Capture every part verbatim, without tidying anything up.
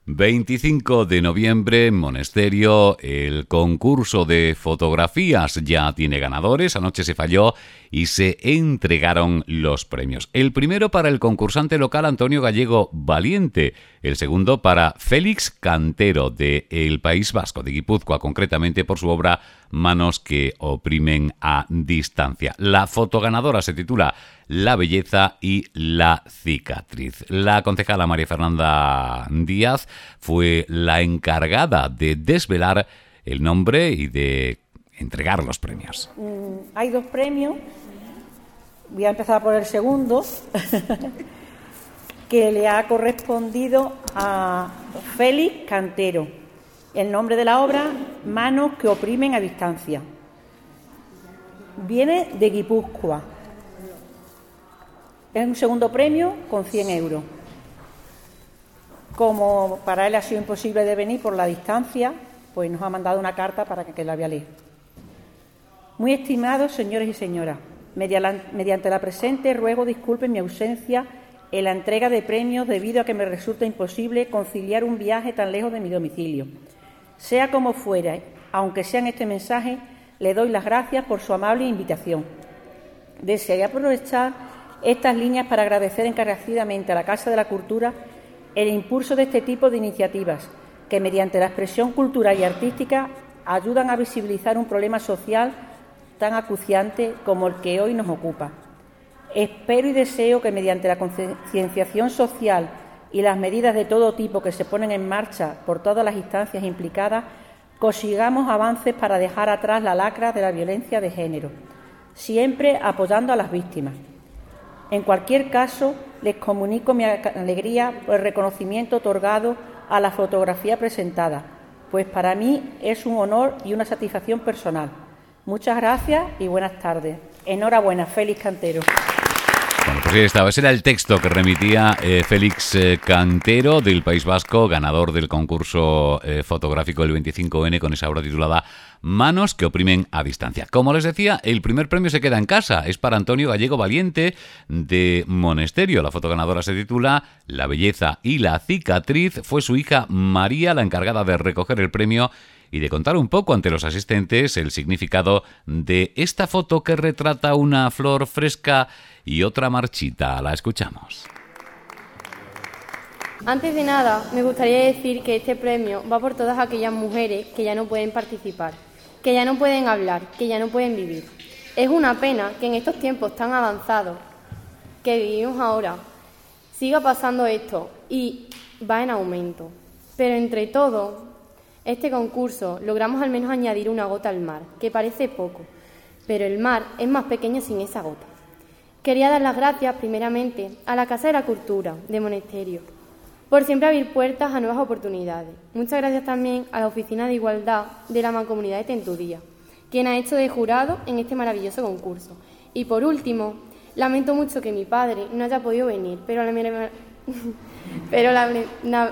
veinticinco de noviembre en Monesterio, el concurso de fotografías ya tiene ganadores. Anoche se falló y se entregaron los premios. El primero para el concursante local Antonio Gallego Valiente, el segundo para Félix Cantero de El País Vasco, de Guipúzcoa, concretamente por su obra Manos que oprimen a distancia. La fotoganadora se titula La belleza y la cicatriz. La concejala María Fernanda Díaz fue la encargada de desvelar el nombre y de entregar los premios. Mm, hay dos premios. Voy a empezar por el segundo, que le ha correspondido a Félix Cantero. El nombre de la obra, Manos que oprimen a distancia. Viene de Guipúzcoa. Es un segundo premio con cien euros. Como para él ha sido imposible de venir por la distancia, pues nos ha mandado una carta para que, que la vea leer. Muy estimados señores y señoras, mediante la presente ruego disculpen mi ausencia en la entrega de premios debido a que me resulta imposible conciliar un viaje tan lejos de mi domicilio. Sea como fuera, aunque sea en este mensaje, le doy las gracias por su amable invitación. Desearía aprovechar estas líneas para agradecer encarecidamente a la Casa de la Cultura el impulso de este tipo de iniciativas que, mediante la expresión cultural y artística, ayudan a visibilizar un problema social tan acuciante como el que hoy nos ocupa. Espero y deseo que, mediante la concienciación social y las medidas de todo tipo que se ponen en marcha por todas las instancias implicadas, consigamos avances para dejar atrás la lacra de la violencia de género, siempre apoyando a las víctimas. En cualquier caso, les comunico mi alegría por el reconocimiento otorgado a la fotografía presentada, pues para mí es un honor y una satisfacción personal. Muchas gracias y buenas tardes. Enhorabuena, Félix Cantero. Bueno, pues ahí estaba. Ese era el texto que remitía eh, Félix eh, Cantero del País Vasco, ganador del concurso eh, fotográfico del veinticinco ene con esa obra titulada Manos que oprimen a distancia. Como les decía, el primer premio se queda en casa. Es para Antonio Gallego Valiente de Monesterio. La fotoganadora se titula La belleza y la cicatriz. Fue su hija María la encargada de recoger el premio y de contar un poco ante los asistentes el significado de esta foto que retrata una flor fresca y otra marchita. La escuchamos. Antes de nada, me gustaría decir que este premio va por todas aquellas mujeres que ya no pueden participar, que ya no pueden hablar, que ya no pueden vivir. Es una pena que en estos tiempos tan avanzados que vivimos ahora siga pasando esto y va en aumento. Pero entre todo, este concurso logramos al menos añadir una gota al mar, que parece poco, pero el mar es más pequeño sin esa gota. Quería dar las gracias primeramente a la Casa de la Cultura de Monesterio por siempre abrir puertas a nuevas oportunidades. Muchas gracias también a la Oficina de Igualdad de la Mancomunidad de Tentudía, quien ha hecho de jurado en este maravilloso concurso. Y por último, lamento mucho que mi padre no haya podido venir, pero la... pero la... la...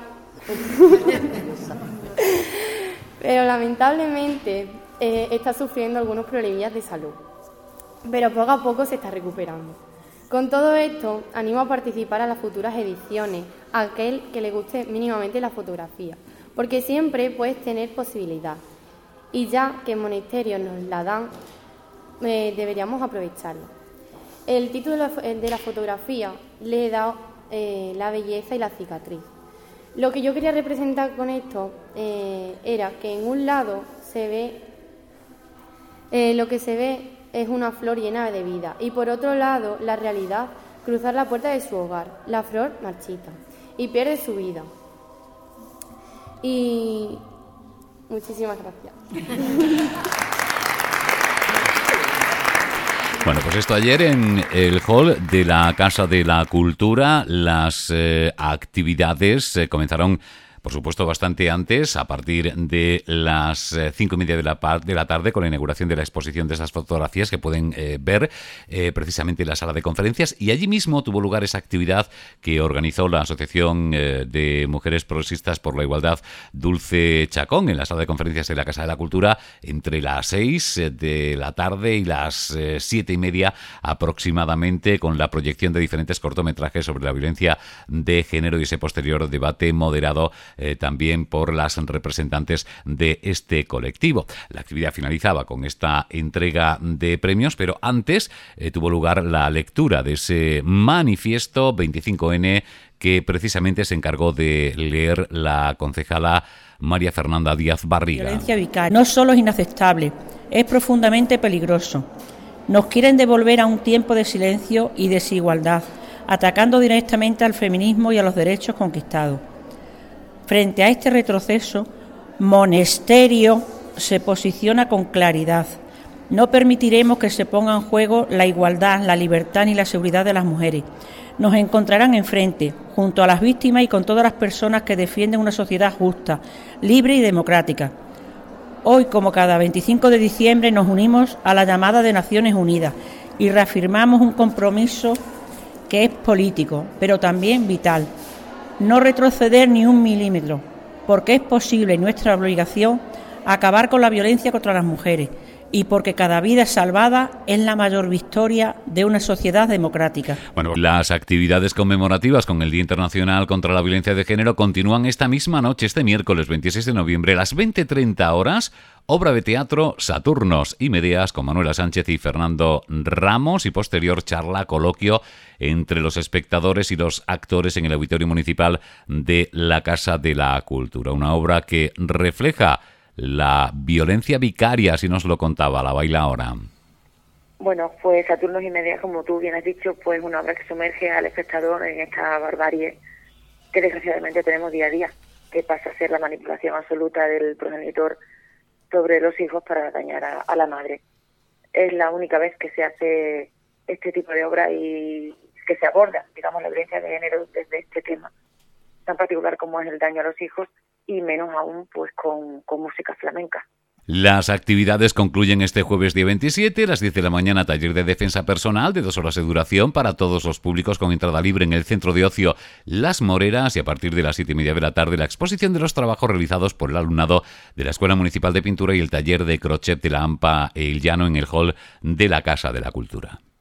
pero lamentablemente eh, está sufriendo algunos problemillas de salud, pero poco a poco se está recuperando. Con todo esto, animo a participar a las futuras ediciones a aquel que le guste mínimamente la fotografía, porque siempre puedes tener posibilidad. Y ya que en Monesterio nos la dan, eh, deberíamos aprovecharlo. El título de la, de la fotografía le he dado eh, La belleza y la cicatriz. Lo que yo quería representar con esto eh, era que en un lado se ve, eh, lo que se ve es una flor llena de vida y por otro lado la realidad, cruzar la puerta de su hogar, la flor marchita y pierde su vida. Y muchísimas gracias. Bueno, pues esto ayer en el hall de la Casa de la Cultura, las eh, actividades eh, comenzaron, por supuesto, bastante antes, a partir de las eh, cinco y media de la, de la tarde, con la inauguración de la exposición de esas fotografías que pueden eh, ver eh, precisamente en la sala de conferencias. Y allí mismo tuvo lugar esa actividad que organizó la Asociación eh, de Mujeres Progresistas por la Igualdad Dulce Chacón, en la sala de conferencias de la Casa de la Cultura, entre las seis de la tarde y las eh, siete y media aproximadamente, con la proyección de diferentes cortometrajes sobre la violencia de género y ese posterior debate moderado eh, también por las representantes de este colectivo. La actividad finalizaba con esta entrega de premios, pero antes eh, tuvo lugar la lectura de ese manifiesto veinticinco ene que precisamente se encargó de leer la concejala María Fernanda Díaz Barriga. La violencia vicaria no solo es inaceptable, es profundamente peligroso. Nos quieren devolver a un tiempo de silencio y desigualdad, atacando directamente al feminismo y a los derechos conquistados. Frente a este retroceso, Monesterio se posiciona con claridad. No permitiremos que se ponga en juego la igualdad, la libertad ni la seguridad de las mujeres. Nos encontrarán enfrente, junto a las víctimas y con todas las personas que defienden una sociedad justa, libre y democrática. Hoy, como cada veinticinco de diciembre, nos unimos a la llamada de Naciones Unidas y reafirmamos un compromiso que es político, pero también vital. No retroceder ni un milímetro, porque es posible y nuestra obligación acabar con la violencia contra las mujeres, y porque cada vida salvada es la mayor victoria de una sociedad democrática. Bueno, las actividades conmemorativas con el Día Internacional contra la Violencia de Género continúan esta misma noche, este miércoles veintiséis de noviembre, a las veinte treinta horas, obra de teatro Saturnos y Medeas con Manuela Sánchez y Fernando Ramos, y posterior charla, coloquio entre los espectadores y los actores en el Auditorio Municipal de la Casa de la Cultura. Una obra que refleja la violencia vicaria, así nos lo contaba la bailaora. Bueno, pues Saturnos y Medeas, como tú bien has dicho, pues una obra que sumerge al espectador en esta barbarie que desgraciadamente tenemos día a día, que pasa a ser la manipulación absoluta del progenitor sobre los hijos para dañar a, a la madre. Es la única vez que se hace este tipo de obra y que se aborda, digamos, la violencia de género desde este tema tan particular como es el daño a los hijos, y menos aún pues con, con música flamenca. Las actividades concluyen este jueves día veintisiete, a las diez de la mañana, taller de defensa personal de dos horas de duración para todos los públicos con entrada libre en el Centro de Ocio Las Moreras, y a partir de las siete y media de la tarde la exposición de los trabajos realizados por el alumnado de la Escuela Municipal de Pintura y el taller de crochet de la AMPA El Llano en el hall de la Casa de la Cultura.